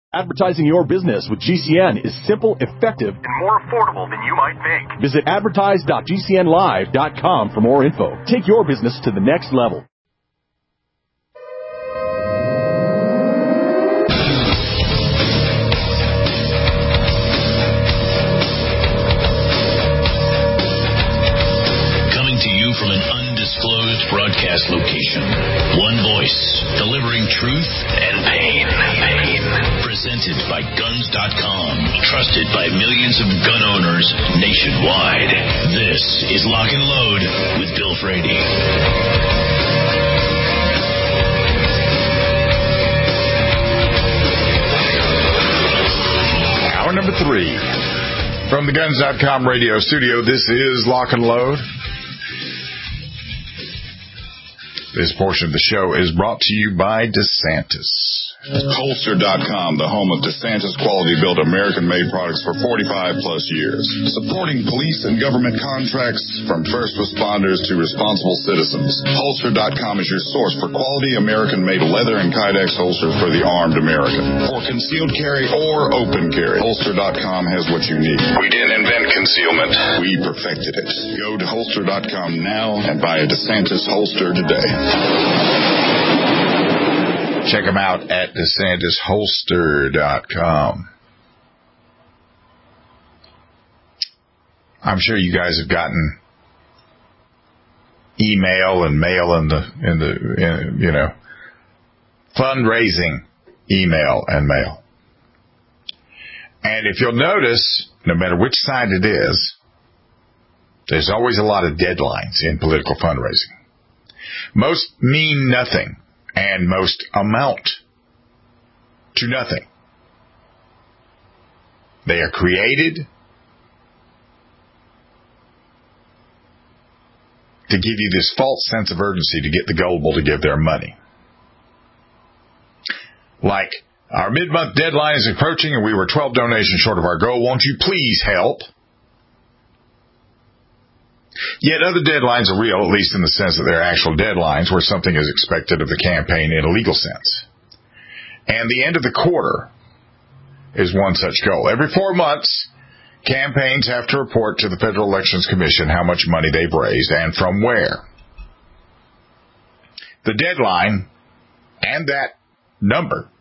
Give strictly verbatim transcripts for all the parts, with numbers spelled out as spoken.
Advertising your business with G C N is simple, effective, and more affordable than you might think. Visit advertise dot g c n live dot com for more info. Take your business to the next level. Coming to you from an undisclosed broadcast location. One voice, delivering truth and pain. Pain. Presented by guns dot com. Trusted by millions of gun owners nationwide. This is Lock and Load with Bill Frady. Hour number three. From the guns dot com radio studio, this is Lock and Load. This portion of the show is brought to you by DeSantis. Holster dot com, the home of DeSantis quality-built American-made products for forty-five plus years. Supporting police and government contracts from first responders to responsible citizens. Holster dot com is your source for quality American-made leather and Kydex holster for the armed American. For concealed carry or open carry, Holster dot com has what you need. We didn't invent concealment. We perfected it. Go to Holster dot com now and buy a DeSantis holster today. Check them out at DeSantis Holster dot com. I'm sure you guys have gotten email and mail in the, in the, in, you know, fundraising email and mail. And if you'll notice, no matter which side it is, there's always a lot of deadlines in political fundraising. Most mean nothing. And most amount to nothing. They are created to give you this false sense of urgency to get the gullible to give their money. Like, our mid-month deadline is approaching and we were twelve donations short of our goal. Won't you please help? Yet other deadlines are real, at least in the sense that they're actual deadlines where something is expected of the campaign in a legal sense. And the end of the quarter is one such goal. Every four months, campaigns have to report to the Federal Elections Commission how much money they've raised and from where. The deadline and that number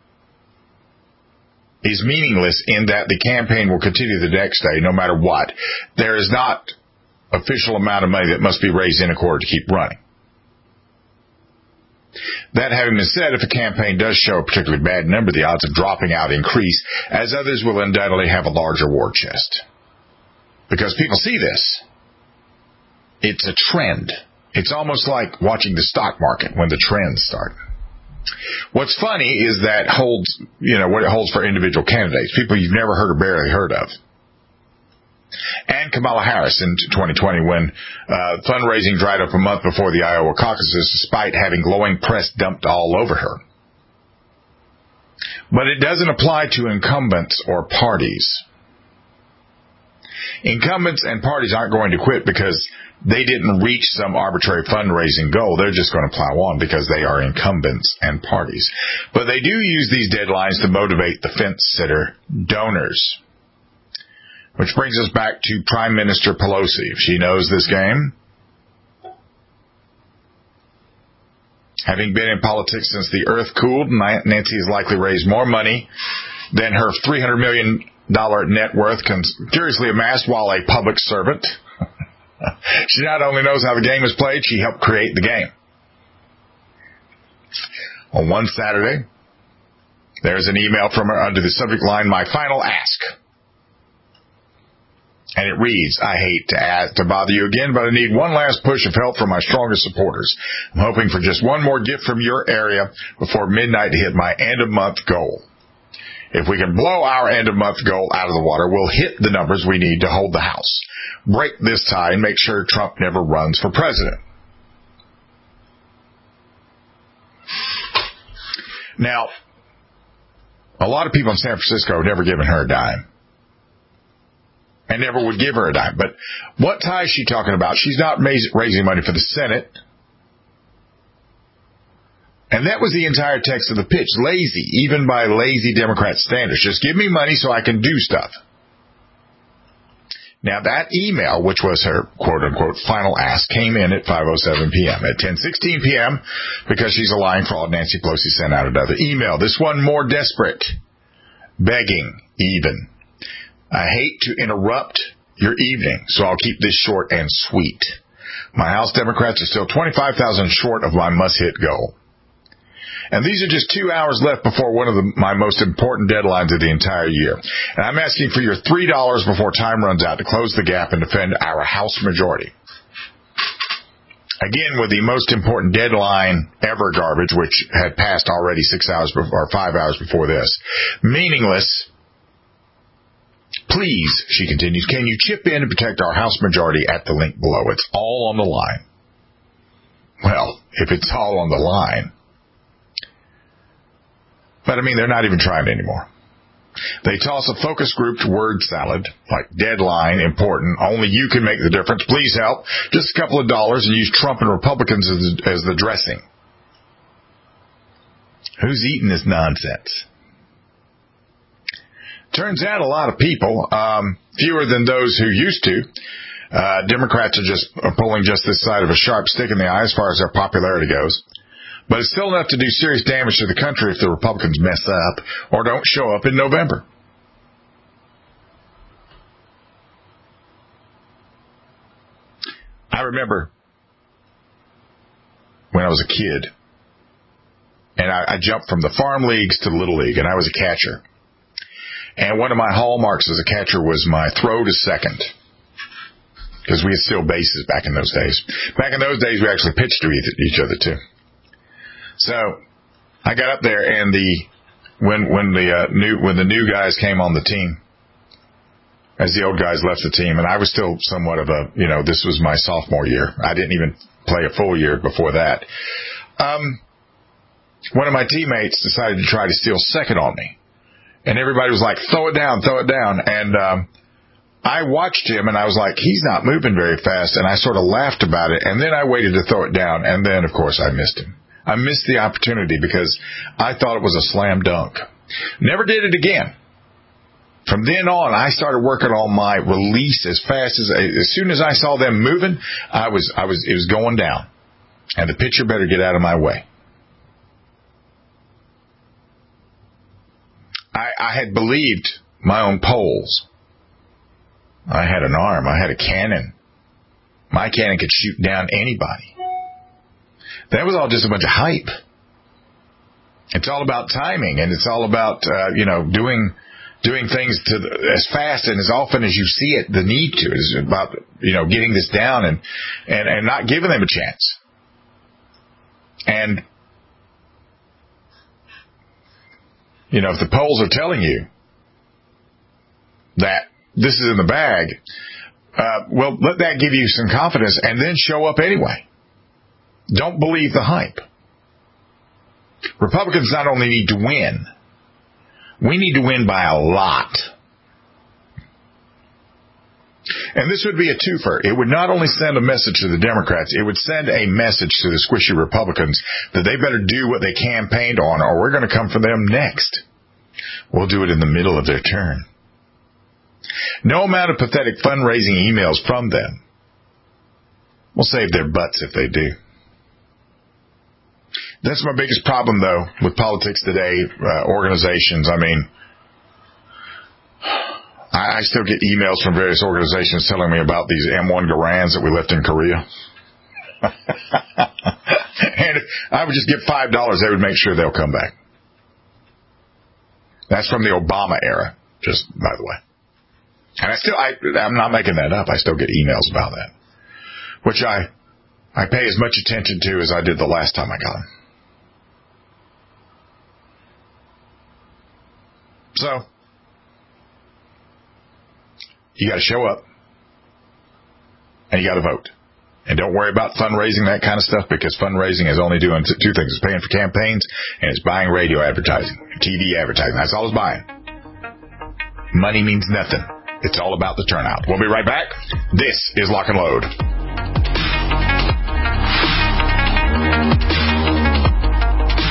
is meaningless in that the campaign will continue the next day no matter what. There is not official amount of money that must be raised in a quarter to keep running. That having been said, if a campaign does show a particularly bad number, the odds of dropping out increase, as others will undoubtedly have a larger war chest. Because people see this. It's a trend. It's almost like watching the stock market when the trends start. What's funny is that holds, you know, what it holds for individual candidates, people you've never heard or barely heard of. And Kamala Harris in twenty twenty when uh, fundraising dried up a month before the Iowa caucuses despite having glowing press dumped all over her. But it doesn't apply to incumbents or parties. Incumbents and parties aren't going to quit because they didn't reach some arbitrary fundraising goal. They're just going to plow on because they are incumbents and parties. But they do use these deadlines to motivate the fence-sitter donors. Which brings us back to Prime Minister Pelosi. If she knows this game, having been in politics since the earth cooled, Nancy has likely raised more money than her three hundred million dollars net worth can curiously amass while a public servant. She not only knows how the game is played, she helped create the game. On one Saturday, there's an email from her under the subject line, "My final ask." And it reads, "I hate to add, to bother you again, but I need one last push of help from my strongest supporters. I'm hoping for just one more gift from your area before midnight to hit my end-of-month goal. If we can blow our end-of-month goal out of the water, we'll hit the numbers we need to hold the House. Break this tie and make sure Trump never runs for president." Now, a lot of people in San Francisco have never given her a dime. And never would give her a dime. But what tie is she talking about? She's not raising money for the Senate. And that was the entire text of the pitch. Lazy, even by lazy Democrat standards. Just give me money so I can do stuff. Now, that email, which was her quote-unquote final ask, came in at five oh seven p.m. At ten sixteen p.m., because she's a lying fraud, Nancy Pelosi sent out another email. This one more desperate. Begging, even. I hate to interrupt your evening, so I'll keep this short and sweet. My House Democrats are still twenty-five thousand short of my must-hit goal. And these are just two hours left before one of the, my most important deadlines of the entire year. And I'm asking for your three dollars before time runs out to close the gap and defend our House majority. Again, with the most important deadline ever garbage, which had passed already six hours before, or five hours before this. Meaningless. Please, she continues, can you chip in and protect our House majority at the link below? It's all on the line. Well, if it's all on the line. But, I mean, they're not even trying anymore. They toss a focus grouped word salad, like deadline, important, only you can make the difference, please help, just a couple of dollars, and use Trump and Republicans as, as the dressing. Who's eating this nonsense? Turns out a lot of people, um, fewer than those who used to. Uh, Democrats are just are pulling just this side of a sharp stick in the eye as far as their popularity goes. But it's still enough to do serious damage to the country if the Republicans mess up or don't show up in November. I remember when I was a kid, and I, I jumped from the farm leagues to the Little League, and I was a catcher. And one of my hallmarks as a catcher was my throw to second, because we had still bases back in those days. Back in those days, we actually pitched to each other, too. So I got up there, and the when when the uh, new when the new guys came on the team, as the old guys left the team, and I was still somewhat of a, you know, this was my sophomore year. I didn't even play a full year before that. Um, one of my teammates decided to try to steal second on me, and everybody was like, "Throw it down, throw it down," and um, I watched him, and I was like, "He's not moving very fast," and I sort of laughed about it, and then I waited to throw it down, and then of course I missed him. I missed the opportunity because I thought it was a slam dunk. Never did it again. From then on, I started working on my release as fast as, as soon as I saw them moving, I was, I was, it was going down. And the pitcher better get out of my way. I, I had believed my own polls. I had an arm. I had a cannon. My cannon could shoot down anybody. That was all just a bunch of hype. It's all about timing, and it's all about, uh, you know, doing doing things to the, as fast and as often as you see it, the need to. It's about, you know, getting this down and, and, and not giving them a chance. And, you know, if the polls are telling you that this is in the bag, uh, well, let that give you some confidence and then show up anyway. Don't believe the hype. Republicans not only need to win, we need to win by a lot. And this would be a twofer. It would not only send a message to the Democrats, it would send a message to the squishy Republicans that they better do what they campaigned on or we're going to come for them next. We'll do it in the middle of their turn. No amount of pathetic fundraising emails from them will save their butts if they do. That's my biggest problem, though, with politics today, uh, organizations. I mean, I, I still get emails from various organizations telling me about these M one Garands that we left in Korea. And if I would just give five dollars, they would make sure they'll come back. That's from the Obama era, just by the way. And I still, I, I'm not making that up. I still get emails about that, which I, I pay as much attention to as I did the last time I got them. So, you got to show up, and you got to vote. And don't worry about fundraising, that kind of stuff, because fundraising is only doing two things. It's paying for campaigns, and it's buying radio advertising, T V advertising. That's all it's buying. Money means nothing. It's all about the turnout. We'll be right back. This is Lock and Load.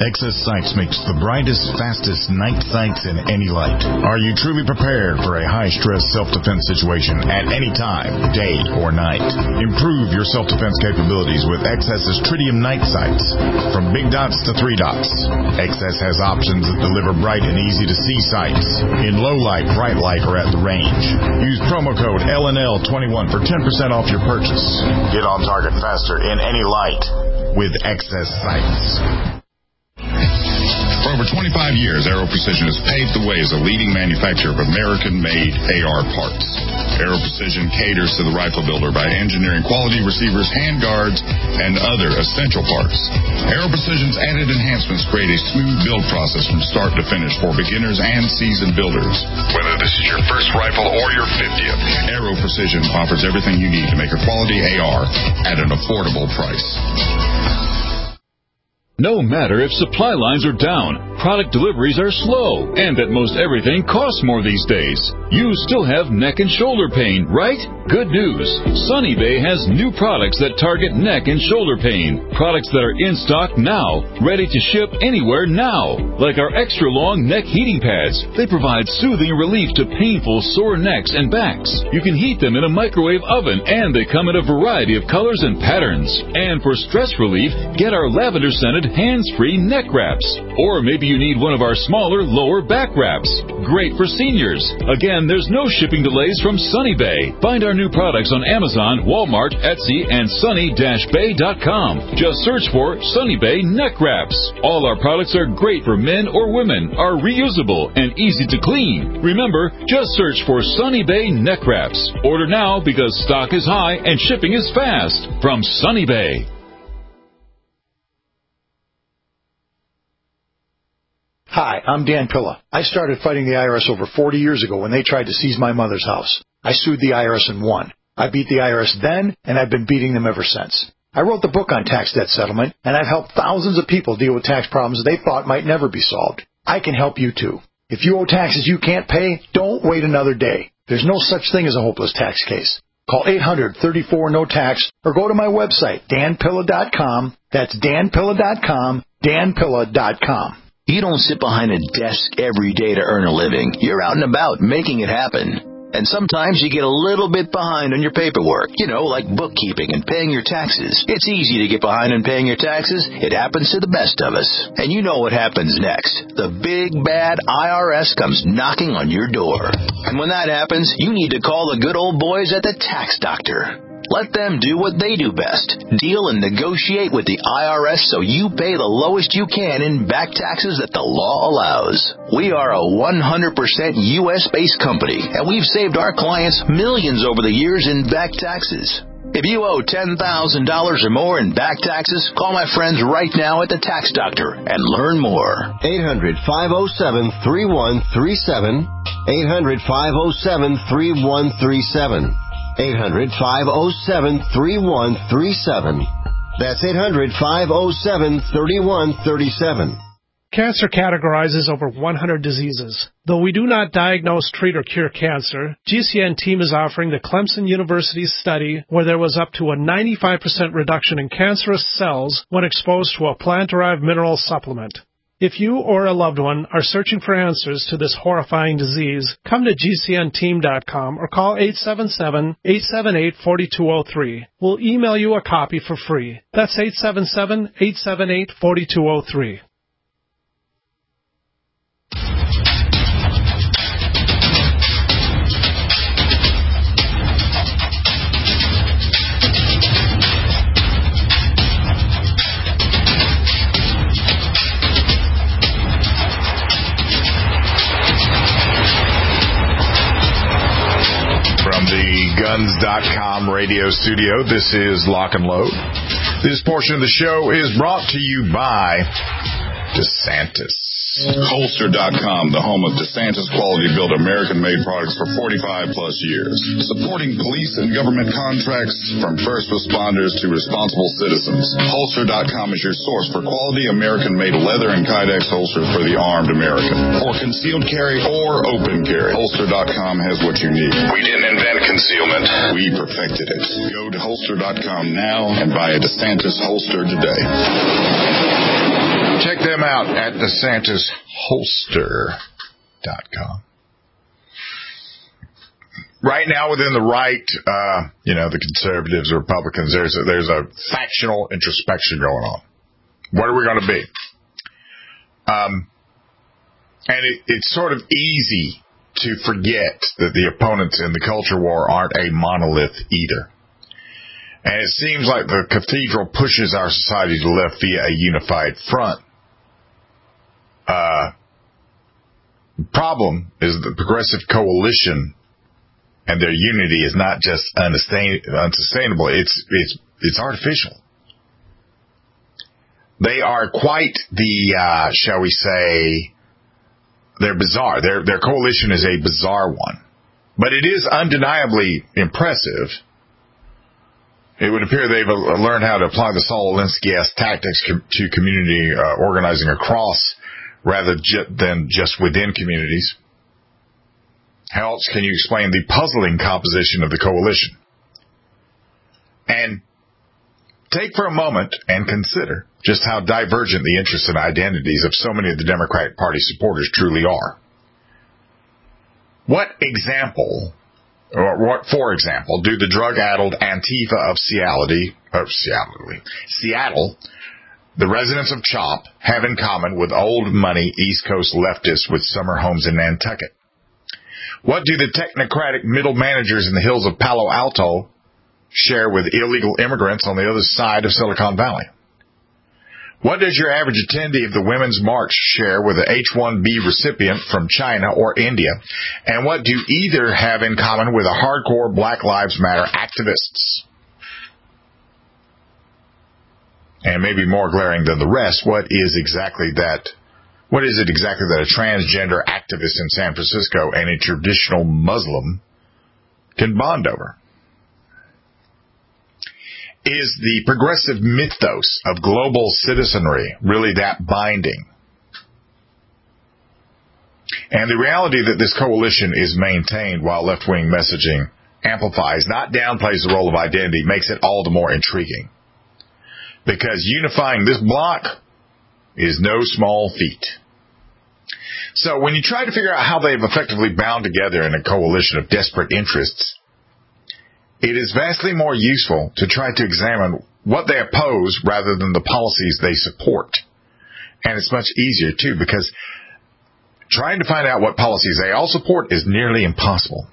Excess Sights makes the brightest, fastest night sights in any light. Are you truly prepared for a high-stress self-defense situation at any time, day or night? Improve your self-defense capabilities with Excess's Tritium night sights. From big dots to three dots, Excess has options that deliver bright and easy-to-see sights in low light, bright light, or at the range. Use promo code L N L twenty-one for ten percent off your purchase. Get on target faster in any light with Excess Sights. For over twenty-five years, Aero Precision has paved the way as a leading manufacturer of American-made A R parts. Aero Precision caters to the rifle builder by engineering quality receivers, handguards, and other essential parts. Aero Precision's added enhancements create a smooth build process from start to finish for beginners and seasoned builders. Whether this is your first rifle or your fiftieth, Aero Precision offers everything you need to make a quality A R at an affordable price. No matter if supply lines are down, product deliveries are slow, and that most everything costs more these days, you still have neck and shoulder pain, right? Good news. Sunny Bay has new products that target neck and shoulder pain. Products that are in stock now, ready to ship anywhere now. Like our extra long neck heating pads. They provide soothing relief to painful sore necks and backs. You can heat them in a microwave oven, and they come in a variety of colors and patterns. And for stress relief, get our lavender scented hands-free neck wraps. Or maybe you need one of our smaller lower back wraps. Great for seniors. Again, there's no shipping delays from Sunny Bay. Find our new products on Amazon, Walmart, Etsy, and sunny dash bay dot com. Just search for Sunny Bay neck wraps. All our products are great for men or women, are reusable, and easy to clean. Remember, just search for Sunny Bay neck wraps. Order now because stock is high and shipping is fast. From Sunny Bay. Hi, I'm Dan Pilla. I started fighting the I R S over forty years ago when they tried to seize my mother's house. I sued the I R S and won. I beat the I R S then, and I've been beating them ever since. I wrote the book on tax debt settlement, and I've helped thousands of people deal with tax problems they thought might never be solved. I can help you too. If you owe taxes you can't pay, don't wait another day. There's no such thing as a hopeless tax case. Call eight hundred, thirty-four, no tax or go to my website, dan pilla dot com. That's dan pilla dot com, dan pilla dot com. You don't sit behind a desk every day to earn a living. You're out and about making it happen. And sometimes you get a little bit behind on your paperwork, you know, like bookkeeping and paying your taxes. It's easy to get behind on paying your taxes. It happens to the best of us. And you know what happens next. The big, bad I R S comes knocking on your door. And when that happens, you need to call the good old boys at the Tax Doctor. Let them do what they do best. Deal and negotiate with the I R S so you pay the lowest you can in back taxes that the law allows. We are a one hundred percent U S-based company, and we've saved our clients millions over the years in back taxes. If you owe ten thousand dollars or more in back taxes, call my friends right now at the Tax Doctor and learn more. eight hundred, five oh seven, three one three seven. eight hundred, five oh seven, three one three seven. eight hundred, five oh seven, three one three seven. That's eight hundred, five oh seven, three one three seven. Cancer categorizes over one hundred diseases. Though we do not diagnose, treat, or cure cancer, G C N team is offering the Clemson University study where there was up to a ninety-five percent reduction in cancerous cells when exposed to a plant-derived mineral supplement. If you or a loved one are searching for answers to this horrifying disease, come to G C N team dot com or call eight seven seven, eight seven eight, four two zero three. We'll email you a copy for free. That's eight seven seven, eight seven eight, four two zero three. guns dot com radio studio. This is Lock and Load. This portion of the show is brought to you by DeSantis. Holster dot com, the home of DeSantis quality-built American-made products for forty-five plus years. Supporting police and government contracts from first responders to responsible citizens. Holster dot com is your source for quality American-made leather and Kydex holsters for the armed American. For concealed carry or open carry, Holster dot com has what you need. We didn't invent concealment. We perfected it. Go to Holster dot com now and buy a DeSantis holster today. Check them out at DeSantis Holster dot com. Right now, within the right, uh, you know, the conservatives, the Republicans, there's a, there's a factional introspection going on. What are we going to be? Um, and it, it's sort of easy to forget that the opponents in the culture war aren't a monolith either. And it seems like the cathedral pushes our society to the left via a unified front. Uh, the problem is that the progressive coalition and their unity is not just unsustainable, it's, it's, it's artificial. They are quite the, uh, shall we say, they're bizarre. Their, their coalition is a bizarre one. But it is undeniably impressive. It would appear they've learned how to apply the Saul Alinsky-esque tactics to community uh, organizing across rather ju- than just within communities. How else can you explain the puzzling composition of the coalition? And take for a moment and consider just how divergent the interests and identities of so many of the Democratic Party supporters truly are. What example, or what, for example, do the drug-addled Antifa of Seattle, of Seattle, Seattle, the residents of CHOP, have in common with old money East Coast leftists with summer homes in Nantucket? What do the technocratic middle managers in the hills of Palo Alto share with illegal immigrants on the other side of Silicon Valley? What does your average attendee of the Women's March share with an H one B recipient from China or India? And what do either have in common with a hardcore Black Lives Matter activists? And maybe more glaring than the rest, what is exactly that, what is it exactly that a transgender activist in San Francisco and a traditional Muslim can bond over? Is the progressive mythos of global citizenry really that binding? And the reality that this coalition is maintained while left-wing messaging amplifies, not downplays the role of identity, makes it all the more intriguing. Because unifying this bloc is no small feat. So when you try to figure out how they've effectively bound together in a coalition of desperate interests, it is vastly more useful to try to examine what they oppose rather than the policies they support. And it's much easier, too, because trying to find out what policies they all support is nearly impossible.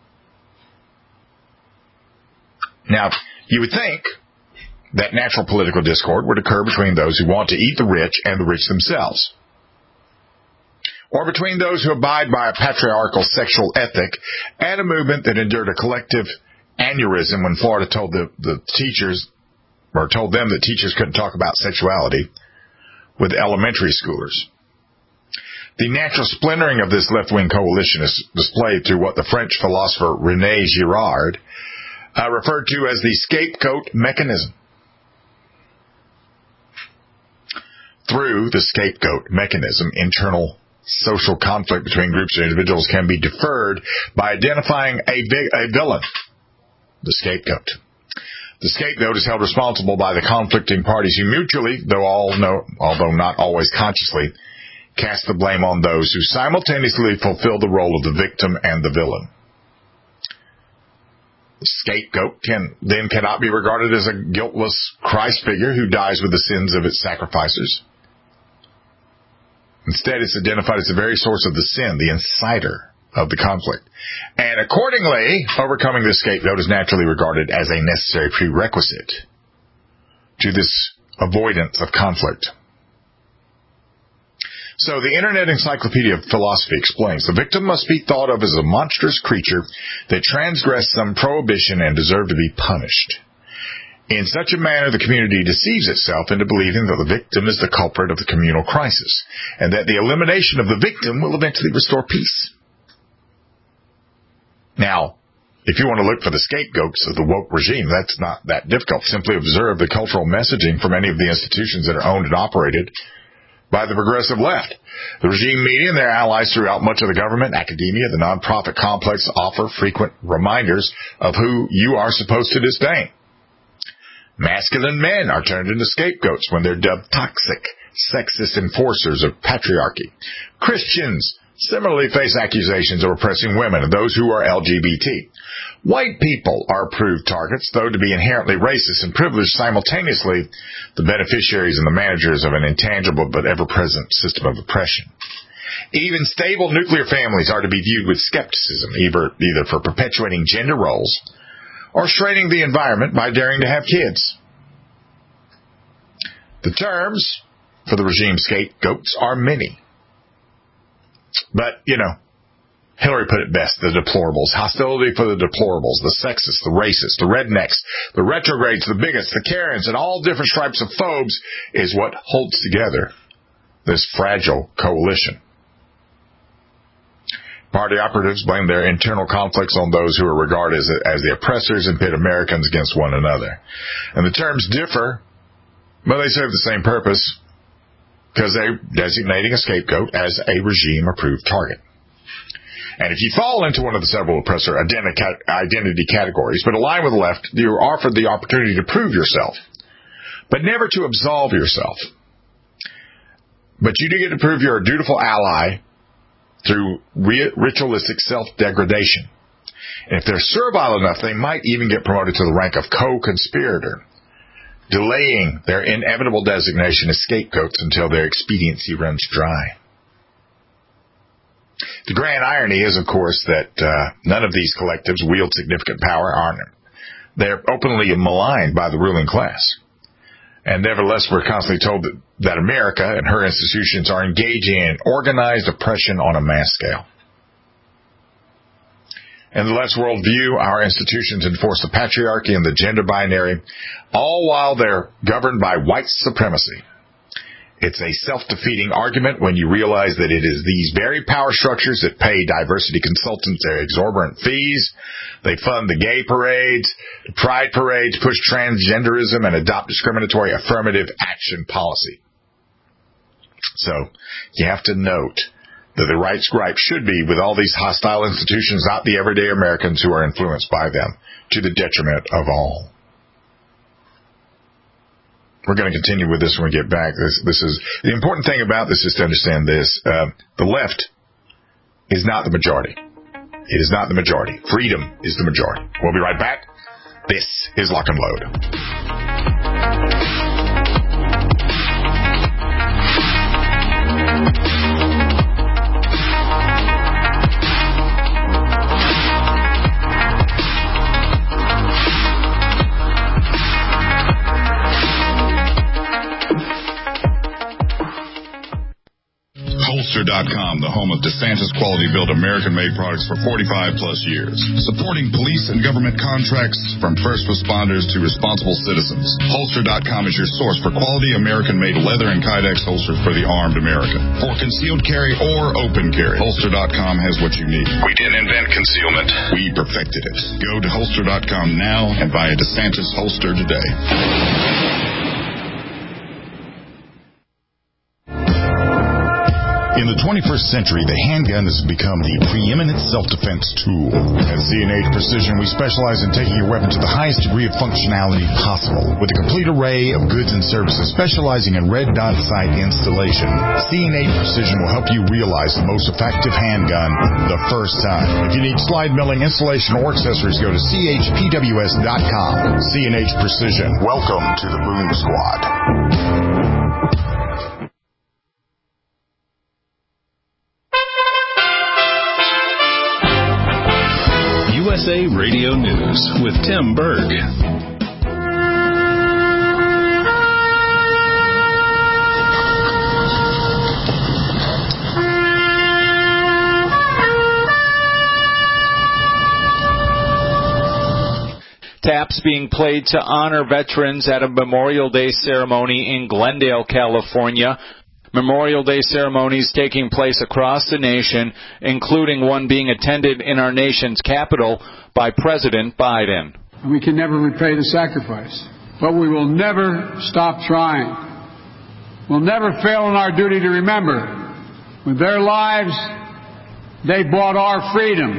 Now, you would think that natural political discord would occur between those who want to eat the rich and the rich themselves, or between those who abide by a patriarchal sexual ethic and a movement that endured a collective aneurysm when Florida told the, the teachers, or told them that teachers couldn't talk about sexuality with elementary schoolers. The natural splintering of this left-wing coalition is displayed through what the French philosopher René Girard uh, referred to as the scapegoat mechanism. Through the scapegoat mechanism, internal social conflict between groups or individuals can be deferred by identifying a, a villain, the scapegoat. The scapegoat is held responsible by the conflicting parties who mutually, though all know, although not always consciously, cast the blame on those who simultaneously fulfill the role of the victim and the villain. The scapegoat can then cannot be regarded as a guiltless Christ figure who dies with the sins of its sacrificers. Instead, it's identified as the very source of the sin, the inciter of the conflict. And accordingly, overcoming the scapegoat is naturally regarded as a necessary prerequisite to this avoidance of conflict. So the Internet Encyclopedia of Philosophy explains, the victim must be thought of as a monstrous creature that transgressed some prohibition and deserved to be punished. In such a manner, the community deceives itself into believing that the victim is the culprit of the communal crisis, and that the elimination of the victim will eventually restore peace. Now, if you want to look for the scapegoats of the woke regime, that's not that difficult. Simply observe the cultural messaging from any of the institutions that are owned and operated by the progressive left. The regime media and their allies throughout much of the government, academia, the nonprofit complex offer frequent reminders of who you are supposed to disdain. Masculine men are turned into scapegoats when they're dubbed toxic sexist enforcers of patriarchy. Christians similarly face accusations of oppressing women and those who are L G B T. White people are approved targets, though to be inherently racist and privileged, simultaneously the beneficiaries and the managers of an intangible but ever-present system of oppression. Even stable nuclear families are to be viewed with skepticism, either, either for perpetuating gender roles or straining the environment by daring to have kids. The terms for the regime scapegoats are many. But, you know, Hillary put it best, the deplorables. Hostility for the deplorables, the sexists, the racists, the rednecks, the retrogrades, the bigots, the Karens, and all different stripes of phobes is what holds together this fragile coalition. Party operatives blame their internal conflicts on those who are regarded as, as the oppressors and pit Americans against one another. And the terms differ, but they serve the same purpose because they're designating a scapegoat as a regime-approved target. And if you fall into one of the several oppressor identity categories, but align with the left, you're offered the opportunity to prove yourself, but never to absolve yourself. But you do get to prove you're a dutiful ally through ritualistic self-degradation. And if they're servile enough, they might even get promoted to the rank of co-conspirator, delaying their inevitable designation as scapegoats until their expediency runs dry. The grand irony is, of course, that uh, none of these collectives wield significant power. Aren't they're openly maligned by the ruling class. And nevertheless, we're constantly told that, that America and her institutions are engaging in organized oppression on a mass scale. In the left's worldview, our institutions enforce the patriarchy and the gender binary, all while they're governed by white supremacy. It's a self-defeating argument when you realize that it is these very power structures that pay diversity consultants their exorbitant fees. They fund the gay parades, the pride parades, push transgenderism, and adopt discriminatory affirmative action policy. So, you have to note that the right's gripe should be with all these hostile institutions, not the everyday Americans who are influenced by them, to the detriment of all. We're going to continue with this when we get back. This, this is the important thing about this is to understand this. Uh, the left is not the majority. It is not the majority. Freedom is the majority. We'll be right back. This is Lock and Load. Holster dot com, the home of DeSantis quality-built American-made products for forty-five plus years. Supporting police and government contracts from first responders to responsible citizens. Holster dot com is your source for quality American-made leather and Kydex holsters for the armed American. For concealed carry or open carry, Holster dot com has what you need. We didn't invent concealment. We perfected it. Go to Holster dot com now and buy a DeSantis holster today. In the twenty-first century, the handgun has become the preeminent self-defense tool. At C and H Precision, we specialize in taking your weapon to the highest degree of functionality possible. With a complete array of goods and services specializing in red dot sight installation, C and H Precision will help you realize the most effective handgun the first time. If you need slide milling, installation, or accessories, go to C H P W S dot com. C and H Precision. Welcome to the Boom Squad. U S A Radio News with Tim Berg. Taps being played to honor veterans at a Memorial Day ceremony in Glendale, California. Memorial Day ceremonies taking place across the nation, including one being attended in our nation's capital by President Biden. We can never repay the sacrifice, but we will never stop trying. We'll never fail in our duty to remember, with their lives, they bought our freedom.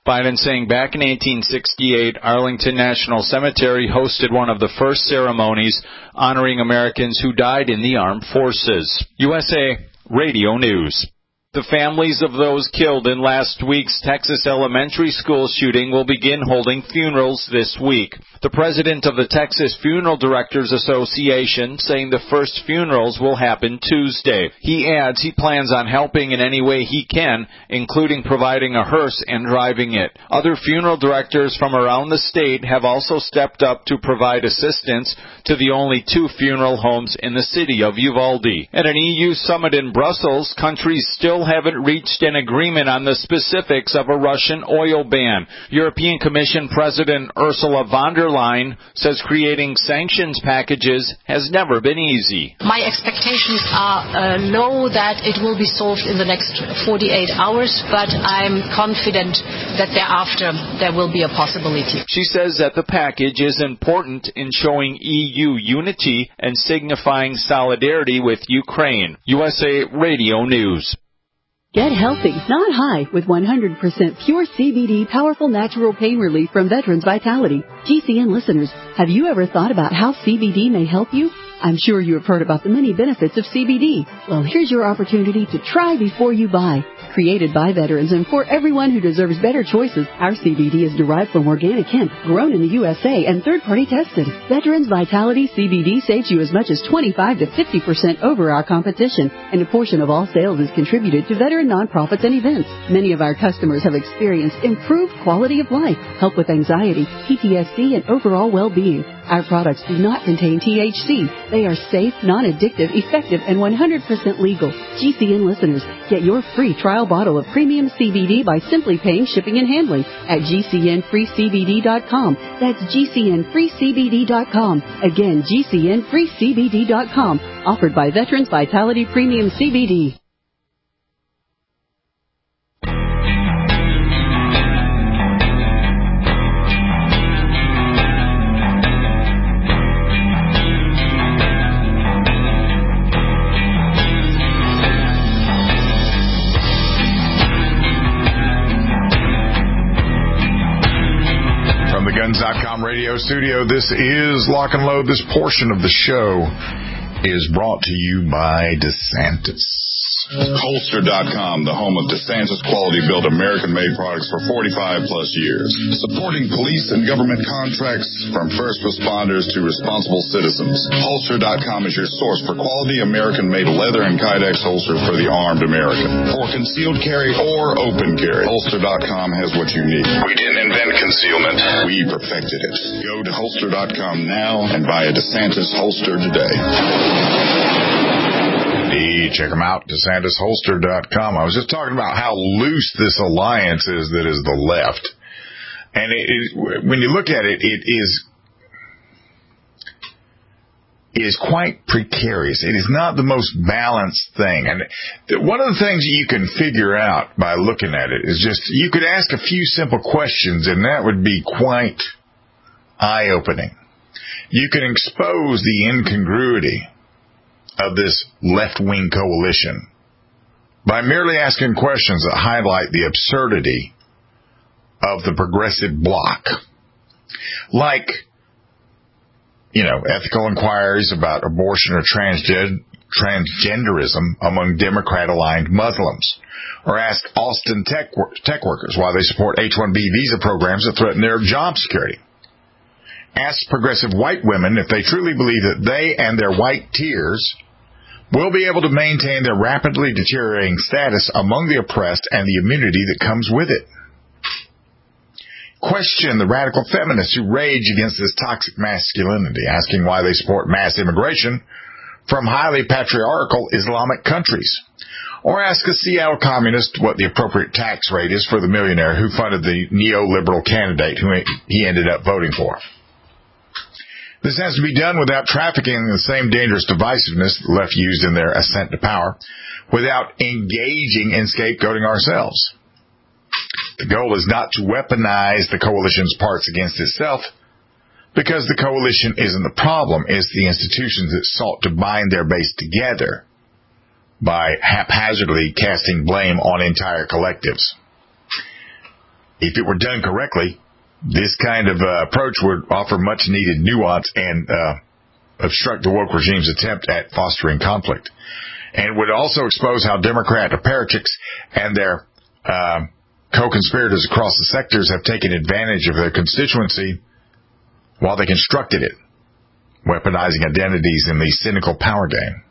Biden saying back in eighteen sixty-eight, Arlington National Cemetery hosted one of the first ceremonies honoring Americans who died in the armed forces. U S A Radio News. The families of those killed in last week's Texas elementary school shooting will begin holding funerals this week. The president of the Texas Funeral Directors Association saying the first funerals will happen Tuesday. He adds he plans on helping in any way he can, including providing a hearse and driving it. Other funeral directors from around the state have also stepped up to provide assistance to the only two funeral homes in the city of Uvalde. At an E U summit in Brussels, countries still haven't reached an agreement on the specifics of a Russian oil ban. European Commission President Ursula von der Leyen says creating sanctions packages has never been easy. My expectations are uh, low that it will be solved in the next forty-eight hours, but I'm confident that thereafter there will be a possibility. She says that the package is important in showing E U unity and signifying solidarity with Ukraine. U S A Radio News. Get healthy, not high, with one hundred percent pure C B D powerful natural pain relief from Veterans Vitality. G C N listeners, have you ever thought about how C B D may help you? I'm sure you have heard about the many benefits of C B D. Well, here's your opportunity to try before you buy. Created by veterans and for everyone who deserves better choices, our C B D is derived from organic hemp, grown in the U S A, and third-party tested. Veterans Vitality C B D saves you as much as twenty-five to fifty percent over our competition, and a portion of all sales is contributed to veteran nonprofits and events. Many of our customers have experienced improved quality of life, help with anxiety, P T S D, and overall well-being. Our products do not contain T H C. They are safe, non-addictive, effective, and one hundred percent legal. G C N listeners, get your free trial bottle of premium C B D by simply paying shipping and handling at G C N free C B D dot com. That's G C N free C B D dot com. Again, G C N free C B D dot com. Offered by Veterans Vitality Premium C B D. Guns dot com radio studio. This is Lock and Load. This portion of the show is brought to you by DeSantis. Holster dot com, the home of DeSantis quality-built American-made products for forty-five plus years. Supporting police and government contracts from first responders to responsible citizens. Holster dot com is your source for quality American-made leather and Kydex holster for the armed American. For concealed carry or open carry, Holster dot com has what you need. We didn't invent concealment. We perfected it. Go to Holster dot com now and buy a DeSantis holster today. Check them out, DeSantis Holster dot com. I was just talking about how loose this alliance is that is the left. And it, it, when you look at it, it is, it is quite precarious. It is not the most balanced thing. And one of the things you can figure out by looking at it is just, you could ask a few simple questions, and that would be quite eye-opening. You can expose the incongruity of this left-wing coalition by merely asking questions that highlight the absurdity of the progressive bloc. Like, you know, ethical inquiries about abortion or transgen- transgenderism among Democrat-aligned Muslims. Or ask Austin tech, wor- tech workers why they support H one B visa programs that threaten their job security. Ask progressive white women if they truly believe that they and their white tears will be able to maintain their rapidly deteriorating status among the oppressed and the immunity that comes with it. Question the radical feminists who rage against this toxic masculinity, asking why they support mass immigration from highly patriarchal Islamic countries. Or ask a Seattle communist what the appropriate tax rate is for the millionaire who funded the neoliberal candidate who he ended up voting for. This has to be done without trafficking in the same dangerous divisiveness the left used in their ascent to power, without engaging in scapegoating ourselves. The goal is not to weaponize the coalition's parts against itself, because the coalition isn't the problem, it's the institutions that sought to bind their base together by haphazardly casting blame on entire collectives. if it were done correctly, this kind of uh, approach would offer much-needed nuance and uh, obstruct the woke regime's attempt at fostering conflict. And would also expose how Democrat apparatchiks and their uh, co-conspirators across the sectors have taken advantage of their constituency while they constructed it, weaponizing identities in the cynical power game.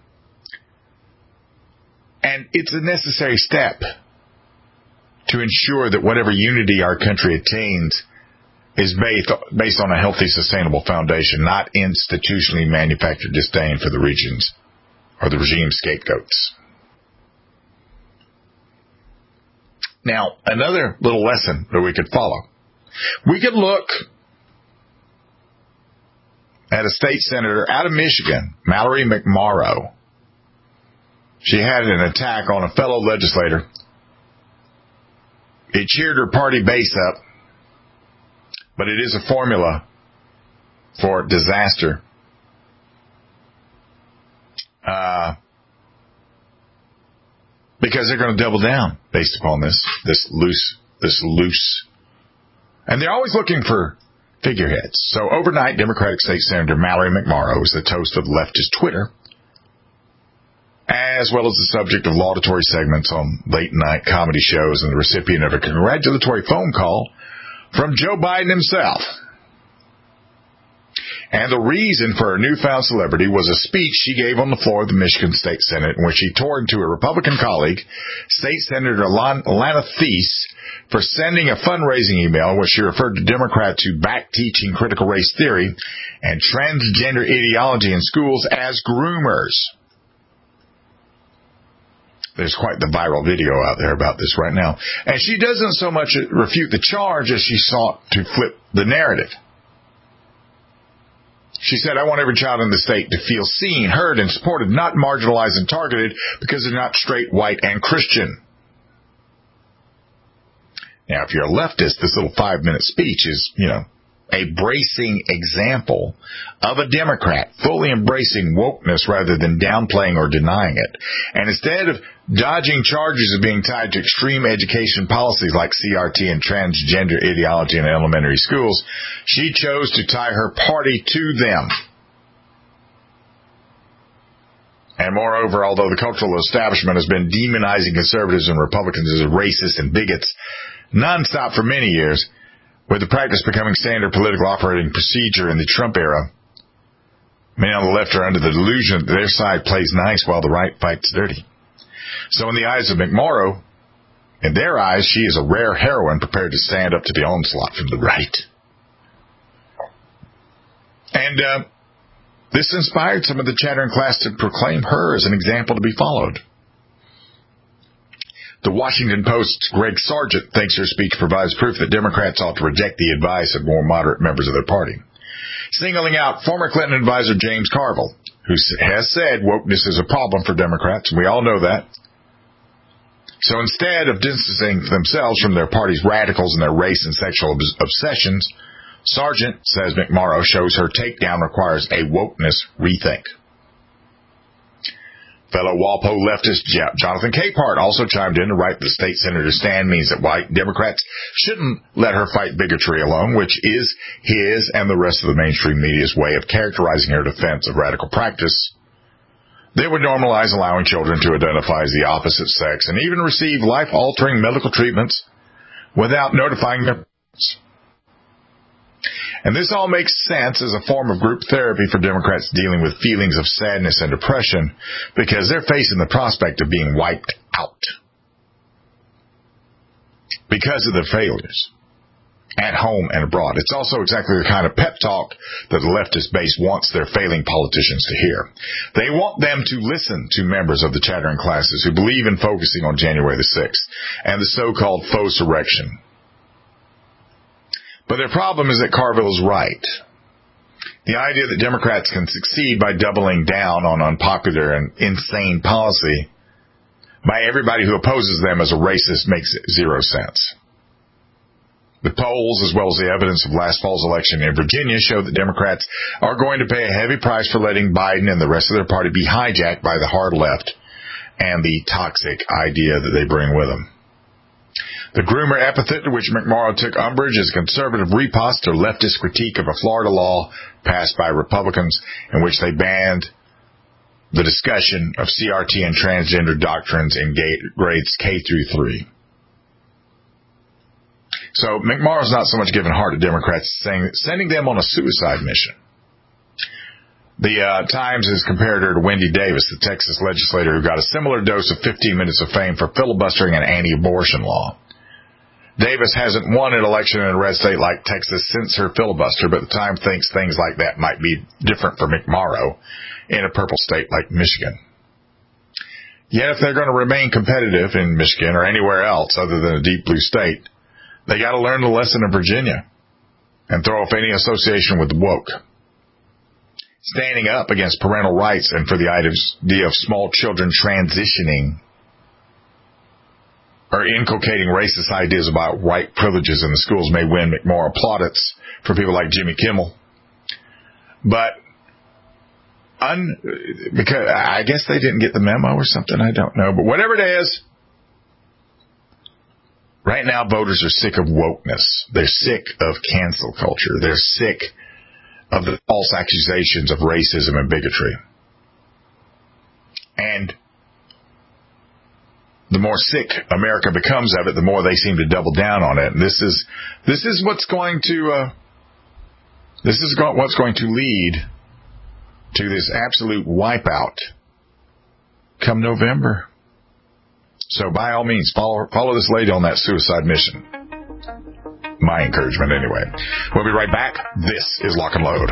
And it's a necessary step to ensure that whatever unity our country attains is based, based on a healthy, sustainable foundation, not institutionally manufactured disdain for the regions or the regime scapegoats. Now, another little lesson that we could follow. We could look at a state senator out of Michigan, Mallory McMorrow. She had an attack on a fellow legislator. It cheered her party base up, but it is a formula for disaster. Uh, because they're going to double down based upon this, this loose, this loose. And they're always looking for figureheads. So overnight, Democratic State Senator Mallory McMorrow is the toast of leftist Twitter, as well as the subject of laudatory segments on late-night comedy shows and the recipient of a congratulatory phone call from Joe Biden himself. And the reason for her newfound celebrity was a speech she gave on the floor of the Michigan State Senate in which she tore into a Republican colleague, State Senator Lana Thies, for sending a fundraising email in which she referred to Democrats who back teaching critical race theory and transgender ideology in schools as groomers. There's quite the viral video out there about this right now. And she doesn't so much refute the charge as she sought to flip the narrative. She said, I want every child in the state to feel seen, heard, and supported, not marginalized and targeted because they're not straight, white, and Christian. Now, if you're a leftist, this little five-minute speech is, you know, a bracing example of a Democrat fully embracing wokeness rather than downplaying or denying it. And instead of dodging charges of being tied to extreme education policies like C R T and transgender ideology in elementary schools, she chose to tie her party to them. And moreover, although the cultural establishment has been demonizing conservatives and Republicans as racist and bigots nonstop for many years, with the practice becoming standard political operating procedure in the Trump era, many on the left are under the delusion that their side plays nice while the right fights dirty. So in the eyes of McMorrow, in their eyes, she is a rare heroine prepared to stand up to the onslaught from the right. And uh, this inspired some of the chattering class to proclaim her as an example to be followed. The Washington Post's Greg Sargent thinks her speech provides proof that Democrats ought to reject the advice of more moderate members of their party, singling out former Clinton advisor James Carville, who has said wokeness is a problem for Democrats, and we all know that. So instead of distancing themselves from their party's radicals and their race and sexual obsessions, Sargent says McMorrow shows her takedown requires a wokeness rethink. Fellow Walpole leftist Jonathan Capehart also chimed in to write the state senator's stand means that white Democrats shouldn't let her fight bigotry alone, which is his and the rest of the mainstream media's way of characterizing her defense of radical practice. They would normalize allowing children to identify as the opposite sex and even receive life-altering medical treatments without notifying their parents. And this all makes sense as a form of group therapy for Democrats dealing with feelings of sadness and depression because they're facing the prospect of being wiped out because of their failures at home and abroad. It's also exactly the kind of pep talk that the leftist base wants their failing politicians to hear. They want them to listen to members of the chattering classes who believe in focusing on January the sixth and the so-called faux surrection. But their problem is that Carville is right. The idea that Democrats can succeed by doubling down on unpopular and insane policy by everybody who opposes them as a racist makes zero sense. The polls, as well as the evidence of last fall's election in Virginia, show that Democrats are going to pay a heavy price for letting Biden and the rest of their party be hijacked by the hard left and the toxic idea that they bring with them. The groomer epithet to which McMorrow took umbrage is a conservative riposte to leftist critique of a Florida law passed by Republicans in which they banned the discussion of C R T and transgender doctrines in grades K through three. So McMorrow's not so much giving heart to Democrats, saying sending them on a suicide mission. The uh, Times has compared her to Wendy Davis, the Texas legislator who got a similar dose of fifteen minutes of fame for filibustering an anti-abortion law. Davis hasn't won an election in a red state like Texas since her filibuster, but the Times thinks things like that might be different for McMorrow in a purple state like Michigan. Yet if they're going to remain competitive in Michigan or anywhere else other than a deep blue state, they got to learn the lesson of Virginia and throw off any association with woke. Standing up against parental rights and for the idea of small children transitioning or inculcating racist ideas about white privileges in the schools may win McMorrow plaudits for people like Jimmy Kimmel. But un, because I guess they didn't get the memo or something, I don't know. But whatever it is, right now voters are sick of wokeness. They're sick of cancel culture. They're sick of the false accusations of racism and bigotry. And the more sick America becomes of it, the more they seem to double down on it. And this is this is what's going to uh, this is go- what's going to lead to this absolute wipeout come November. So by all means, follow follow this lady on that suicide mission. My encouragement, anyway. We'll be right back. This is Lock and Load.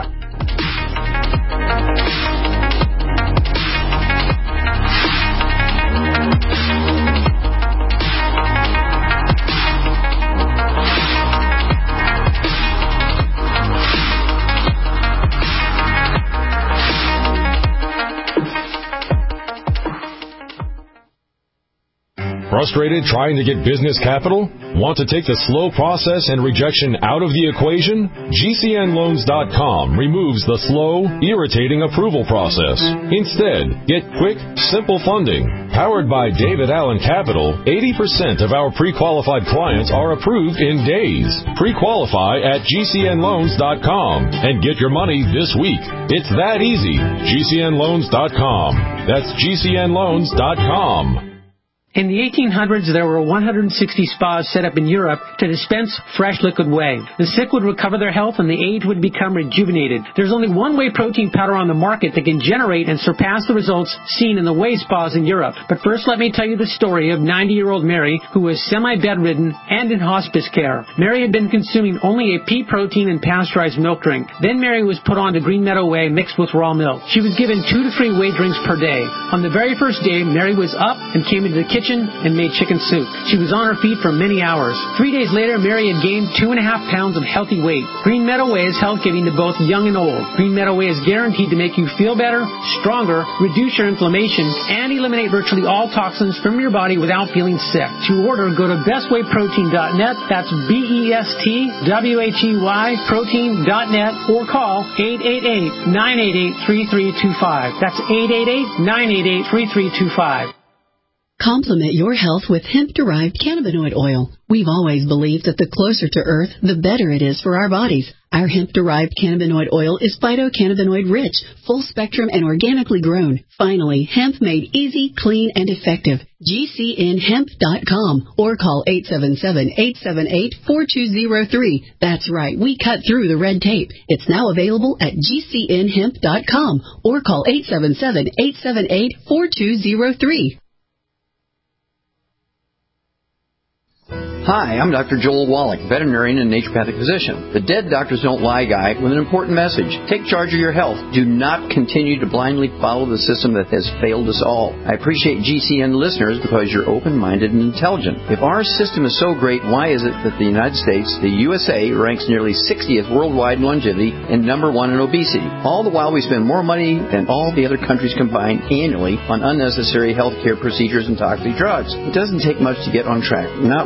Frustrated trying to get business capital? Want to take the slow process and rejection out of the equation? G C N loans dot com removes the slow, irritating approval process. Instead, get quick, simple funding. Powered by David Allen Capital, eighty percent of our pre-qualified clients are approved in days. Pre-qualify at G C N loans dot com and get your money this week. It's that easy. G C N loans dot com. That's G C N loans dot com. In the eighteen hundreds, there were one hundred sixty spas set up in Europe to dispense fresh liquid whey. The sick would recover their health and the aged would become rejuvenated. There's only one whey protein powder on the market that can generate and surpass the results seen in the whey spas in Europe. But first, let me tell you the story of ninety-year-old Mary, who was semi-bedridden and in hospice care. Mary had been consuming only a pea protein and pasteurized milk drink. Then Mary was put on to Green Meadow Whey mixed with raw milk. She was given two to three whey drinks per day. On the very first day, Mary was up and came into the kitchen and made chicken soup. She was on her feet for many hours. Three days later, Mary had gained two and a half pounds of healthy weight. Green Meadow Whey is health-giving to both young and old. Green Meadow Whey is guaranteed to make you feel better, stronger, reduce your inflammation, and eliminate virtually all toxins from your body without feeling sick. To order, go to best whey protein dot net. That's B E S T W H E Y protein dot net or call eight eight eight, nine eight eight, three three two five. That's eight eight eight, nine eight eight, three three two five. Complement your health with hemp-derived cannabinoid oil. We've always believed that the closer to Earth, the better it is for our bodies. Our hemp-derived cannabinoid oil is phytocannabinoid-rich, full-spectrum, and organically grown. Finally, hemp made easy, clean, and effective. G C N hemp dot com or call eight seven seven, eight seven eight, four two zero three. That's right, we cut through the red tape. It's now available at G C N hemp dot com or call eight seven seven, eight seven eight, four two zero three. Hi, I'm Doctor Joel Wallach, veterinarian and naturopathic physician. The Dead Doctors Don't Lie guy with an important message. Take charge of your health. Do not continue to blindly follow the system that has failed us all. I appreciate G C N listeners because you're open-minded and intelligent. If our system is so great, why is it that the United States, the U S A, ranks nearly sixtieth worldwide in longevity and number one in obesity? All the while we spend more money than all the other countries combined annually on unnecessary health care procedures and toxic drugs. It doesn't take much to get on track. Not with the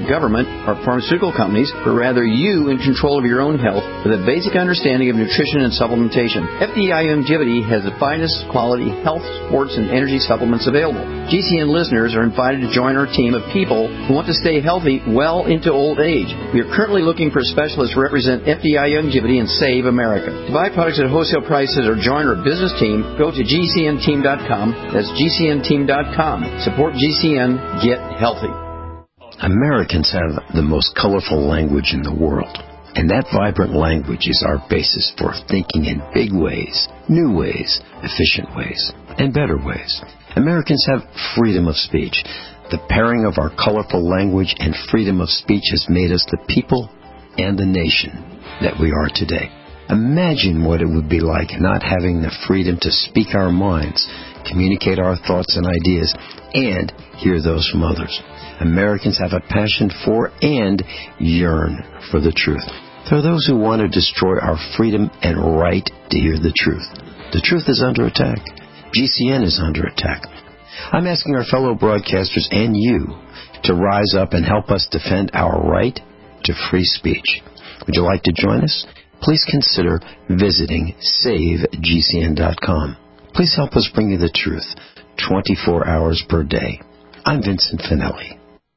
government or pharmaceutical companies, but rather you in control of your own health with a basic understanding of nutrition and supplementation. F D I Youngevity has the finest quality health, sports, and energy supplements available. G C N listeners are invited to join our team of people who want to stay healthy well into old age. We are currently looking for specialists to represent F D I Youngevity and Save America. To buy products at wholesale prices or join our business team, go to G C N team dot com. That's G C N team dot com. Support G C N. Get healthy. Americans have the most colorful language in the world. And that vibrant language is our basis for thinking in big ways, new ways, efficient ways, and better ways. Americans have freedom of speech. The pairing of our colorful language and freedom of speech has made us the people and the nation that we are today. Imagine what it would be like not having the freedom to speak our minds, communicate our thoughts and ideas, and hear those from others. Americans have a passion for and yearn for the truth. There are those who want to destroy our freedom and right to hear the truth. The truth is under attack. G C N is under attack. I'm asking our fellow broadcasters and you to rise up and help us defend our right to free speech. Would you like to join us? Please consider visiting save G C N dot com. Please help us bring you the truth twenty-four hours per day. I'm Vincent Finelli.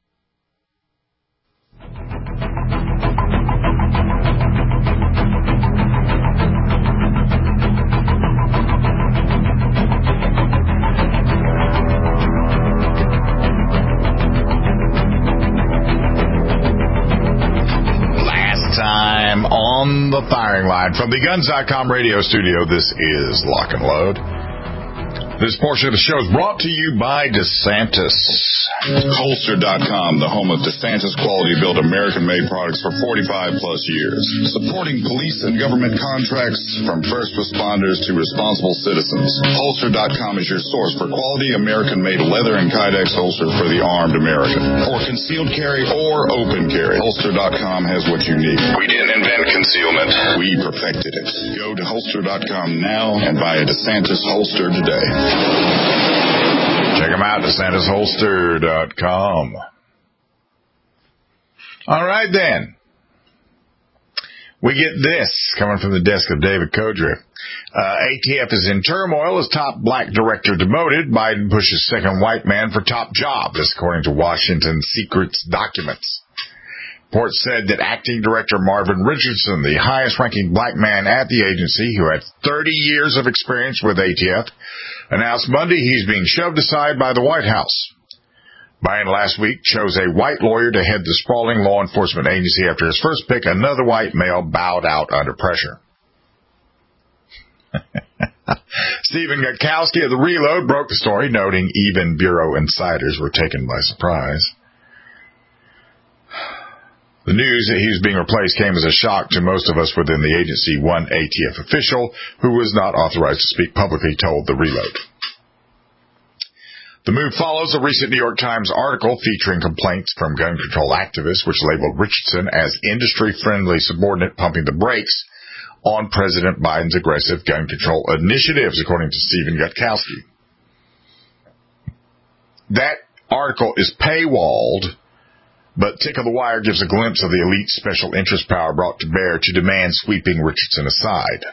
Time on the firing line from the Guns dot com radio studio. This is Lock and Load. This portion of the show is brought to you by DeSantis. Holster dot com, the home of DeSantis quality-built American-made products for forty-five plus years. Supporting police and government contracts from first responders to responsible citizens. Holster dot com is your source for quality American-made leather and Kydex holsters for the armed American. For concealed carry or open carry, Holster dot com has what you need. We didn't invent concealment. We perfected it. Go to Holster dot com now and buy a DeSantis holster today. Check them out, DeSantis Holster dot com. All right, then. We get this coming from the desk of David Kodry. Uh, A T F is in turmoil as top black director demoted. Biden pushes second white man for top job. This according to Washington Secret's documents. Reports said that acting director Marvin Richardson, the highest-ranking black man at the agency, who had thirty years of experience with A T F, announced Monday he's being shoved aside by the White House. Biden last week chose a white lawyer to head the sprawling law enforcement agency after his first pick, another white male, bowed out under pressure. Stephen Gutowski of The Reload broke the story, noting even Bureau insiders were taken by surprise. The news that he was being replaced came as a shock to most of us within the agency, one A T F official who was not authorized to speak publicly told The Reload. The move follows a recent New York Times article featuring complaints from gun control activists which labeled Richardson as industry-friendly subordinate pumping the brakes on President Biden's aggressive gun control initiatives, according to Stephen Gutowski. That article is paywalled, but Tick of the Wire gives a glimpse of the elite special interest power brought to bear to demand sweeping Richardson aside.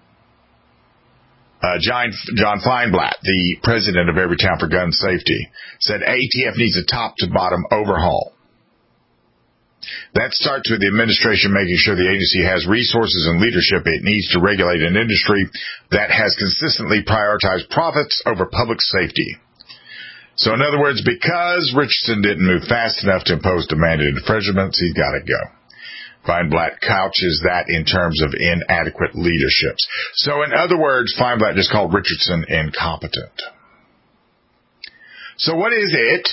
Uh, John, John Feinblatt, the president of Everytown for Gun Safety, said A T F needs a top-to-bottom overhaul. That starts with the administration making sure the agency has resources and leadership it needs to regulate an industry that has consistently prioritized profits over public safety. So in other words, because Richardson didn't move fast enough to impose demanded infringements, he's got to go. Feinblatt couches that in terms of inadequate leaderships. So in other words, Feinblatt just called Richardson incompetent. So what is it?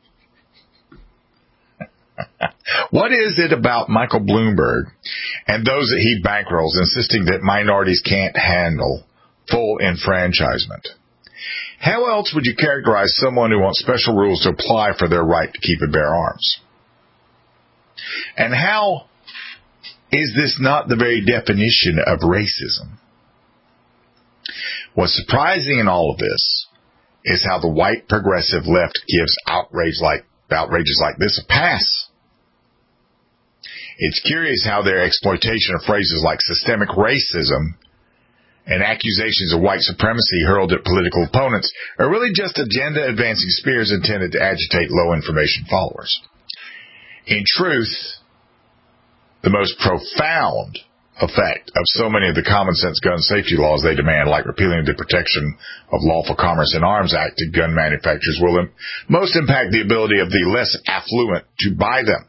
What is it about Michael Bloomberg and those that he bankrolls insisting that minorities can't handle full enfranchisement? How else would you characterize someone who wants special rules to apply for their right to keep and bear arms? And how is this not the very definition of racism? What's surprising in all of this is how the white progressive left gives outrage like outrages like this a pass. It's curious how their exploitation of phrases like systemic racism and accusations of white supremacy hurled at political opponents are really just agenda-advancing spears intended to agitate low-information followers. In truth, the most profound effect of so many of the common-sense gun safety laws they demand, like repealing the Protection of Lawful Commerce in Arms Act to gun manufacturers, will im- most impact the ability of the less affluent to buy them.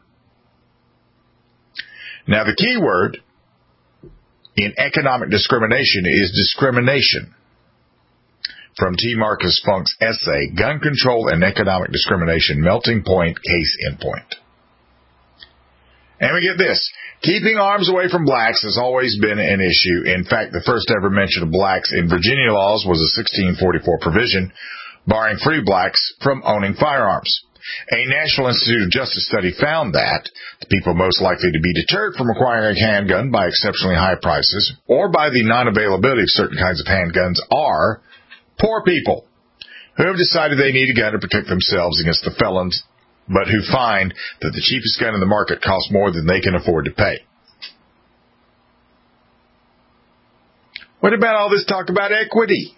Now, the key word in economic discrimination is discrimination. From T. Marcus Funk's essay, Gun Control and Economic Discrimination, Melting Point, Case in Point. And we get this. Keeping arms away from blacks has always been an issue. In fact, the first ever mention of blacks in Virginia laws was a sixteen forty-four provision barring free blacks from owning firearms. A National Institute of Justice study found that the people most likely to be deterred from acquiring a handgun by exceptionally high prices or by the non-availability of certain kinds of handguns are poor people who have decided they need a gun to protect themselves against the felons, but who find that the cheapest gun in the market costs more than they can afford to pay. What about all this talk about equity?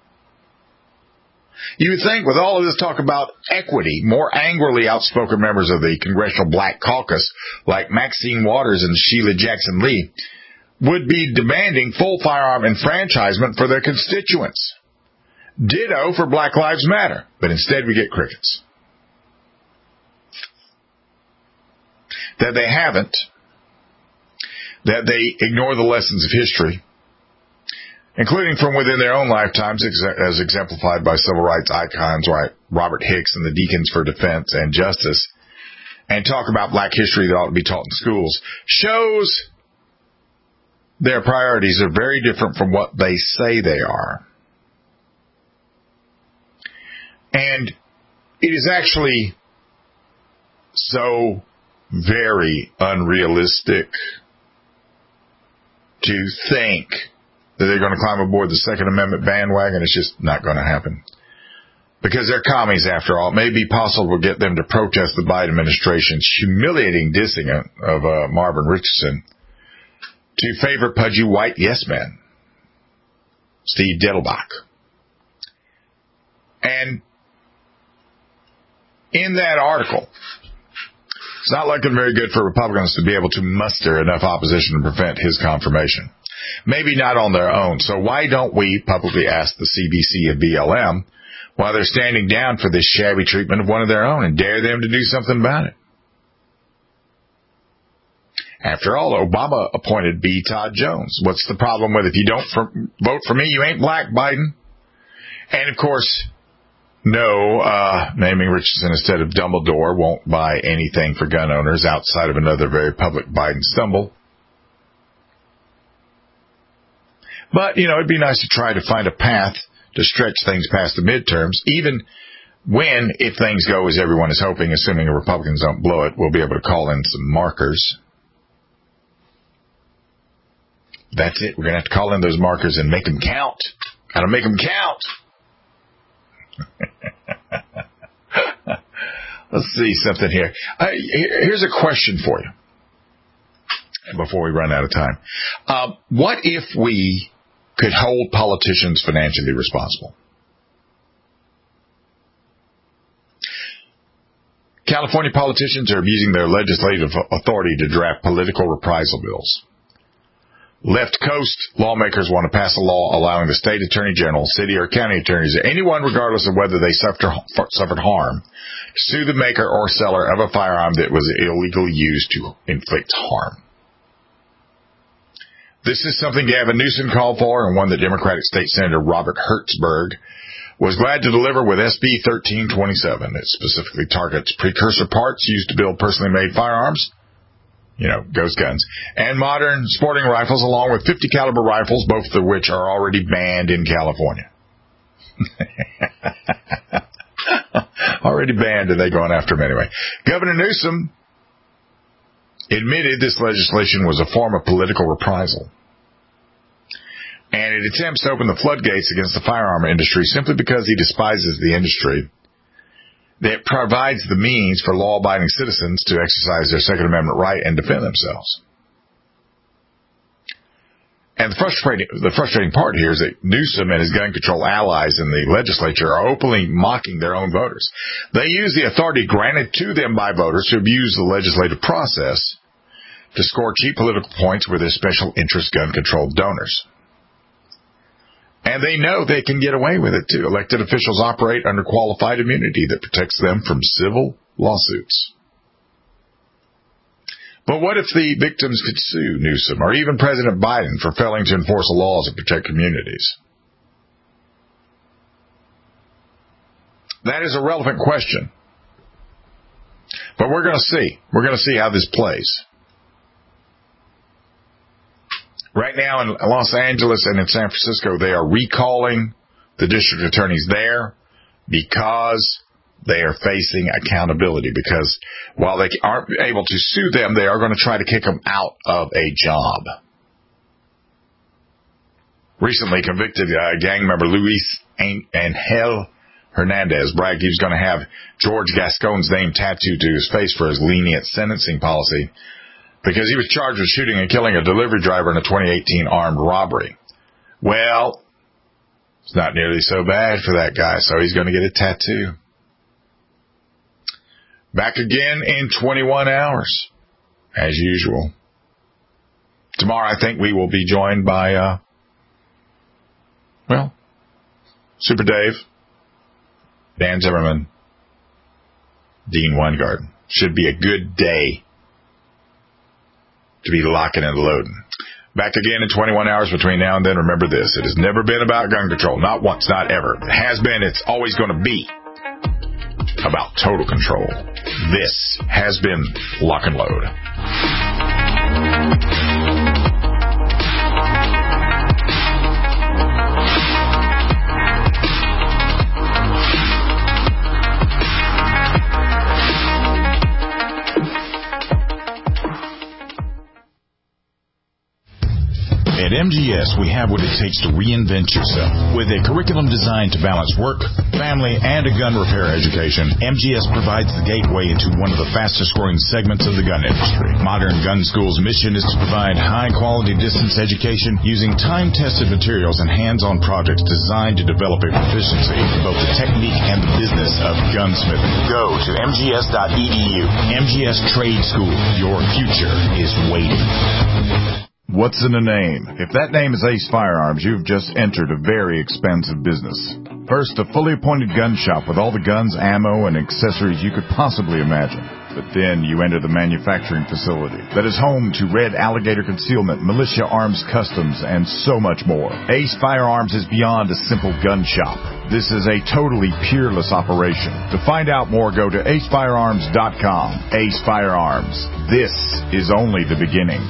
You would think with all of this talk about equity, more angrily outspoken members of the Congressional Black Caucus, like Maxine Waters and Sheila Jackson Lee, would be demanding full firearm enfranchisement for their constituents. Ditto for Black Lives Matter, but instead we get crickets. That they haven't, that they ignore the lessons of history, including from within their own lifetimes, as exemplified by civil rights icons like Robert Hicks and the Deacons for Defense and Justice, and talk about black history that ought to be taught in schools, shows their priorities are very different from what they say they are. And it is actually so very unrealistic to think that they're going to climb aboard the Second Amendment bandwagon. It's just not going to happen. Because they're commies, after all. It may be possible to get them to protest the Biden administration's humiliating dissing of uh, Marvin Richardson to favor pudgy white yes men, Steve Dettelbach. And in that article, it's not looking very good for Republicans to be able to muster enough opposition to prevent his confirmation. Maybe not on their own. So why don't we publicly ask the C B C of B L M while they're standing down for this shabby treatment of one of their own and dare them to do something about it? After all, Obama appointed B. Todd Jones. What's the problem with if you don't for, vote for me, you ain't black, Biden? And of course, no, uh, naming Richardson instead of Dumbledore won't buy anything for gun owners outside of another very public Biden stumble. But, you know, it'd be nice to try to find a path to stretch things past the midterms, even when, if things go as everyone is hoping, assuming the Republicans don't blow it, we'll be able to call in some markers. That's it. We're going to have to call in those markers and make them count. Got to make them count. Let's see something here. Uh, here's a question for you before we run out of time. Uh, what if we could hold politicians financially responsible? California politicians are abusing their legislative authority to draft political reprisal bills. Left Coast lawmakers want to pass a law allowing the state attorney general, city or county attorneys, or anyone regardless of whether they suffered, suffered harm, to sue the maker or seller of a firearm that was illegally used to inflict harm. This is something Gavin Newsom called for, and one that Democratic State Senator Robert Hertzberg was glad to deliver with S B thirteen twenty-seven. It specifically targets precursor parts used to build personally made firearms, you know, ghost guns, and modern sporting rifles, along with fifty caliber rifles, both of which are already banned in California. Already banned, and they're going after them anyway. Governor Newsom admitted this legislation was a form of political reprisal, and it attempts to open the floodgates against the firearm industry simply because he despises the industry that provides the means for law-abiding citizens to exercise their Second Amendment right and defend themselves. And the frustrating, the frustrating part here is that Newsom and his gun control allies in the legislature are openly mocking their own voters. They use the authority granted to them by voters to abuse the legislative process to score cheap political points with their special interest gun control donors. And they know they can get away with it, too. Elected officials operate under qualified immunity that protects them from civil lawsuits. But what if the victims could sue Newsom or even President Biden for failing to enforce the laws that protect communities? That is a relevant question. But we're going to see. We're going to see how this plays. Right now in Los Angeles and in San Francisco, they are recalling the district attorneys there because they are facing accountability. Because while they aren't able to sue them, they are going to try to kick them out of a job. Recently convicted uh, gang member Luis Angel Hernandez bragged he was going to have George Gascon's name tattooed to his face for his lenient sentencing policy, because he was charged with shooting and killing a delivery driver in a twenty eighteen armed robbery. Well, it's not nearly so bad for that guy, so he's going to get a tattoo. Back again in twenty-one hours, as usual. Tomorrow, I think we will be joined by, uh, well, Super Dave, Dan Zimmerman, Dean Weingarten. Should be a good day to be locking and loading. Back again in twenty-one hours between now and then. Remember this. It has never been about gun control. Not once, not ever. It has been. It's always going to be about total control. This has been Lock and Load. At M G S, we have what it takes to reinvent yourself. With a curriculum designed to balance work, family, and a gun repair education, M G S provides the gateway into one of the fastest-growing segments of the gun industry. Modern Gun School's mission is to provide high-quality distance education using time-tested materials and hands-on projects designed to develop a proficiency in both the technique and the business of gunsmithing. Go to M G S dot E D U. M G S Trade School. Your future is waiting. What's in a name? If that name is Ace Firearms, you've just entered a very expensive business. First, a fully appointed gun shop with all the guns, ammo, and accessories you could possibly imagine. But then you enter the manufacturing facility that is home to Red Alligator Concealment, Militia Arms Customs, and so much more. Ace Firearms is beyond a simple gun shop. This is a totally peerless operation. To find out more, go to ace firearms dot com. Ace Firearms. This is only the beginning.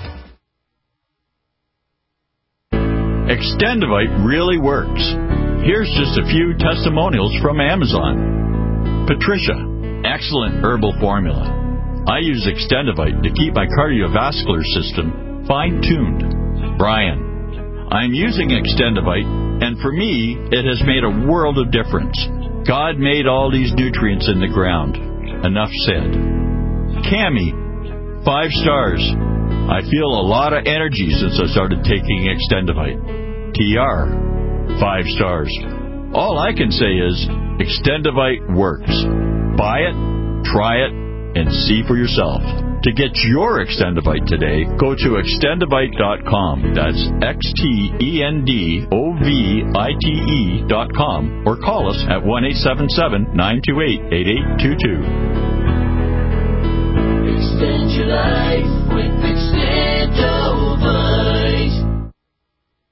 Extendivite really works. Here's just a few testimonials from Amazon. Patricia, excellent herbal formula. I use Extendivite to keep my cardiovascular system fine-tuned. Brian, I'm using Extendivite, and for me, it has made a world of difference. God made all these nutrients in the ground. Enough said. Cammy, five stars. I feel a lot of energy since I started taking Extendivite. T R, five stars. All I can say is Extendivite works. Buy it, try it, and see for yourself. To get your Extendivite today, go to extendivite dot com. That's X T E N D O V I T E dot com, or call us at one eight seven seven, nine two eight, eight eight two two. Extend your life with Extend.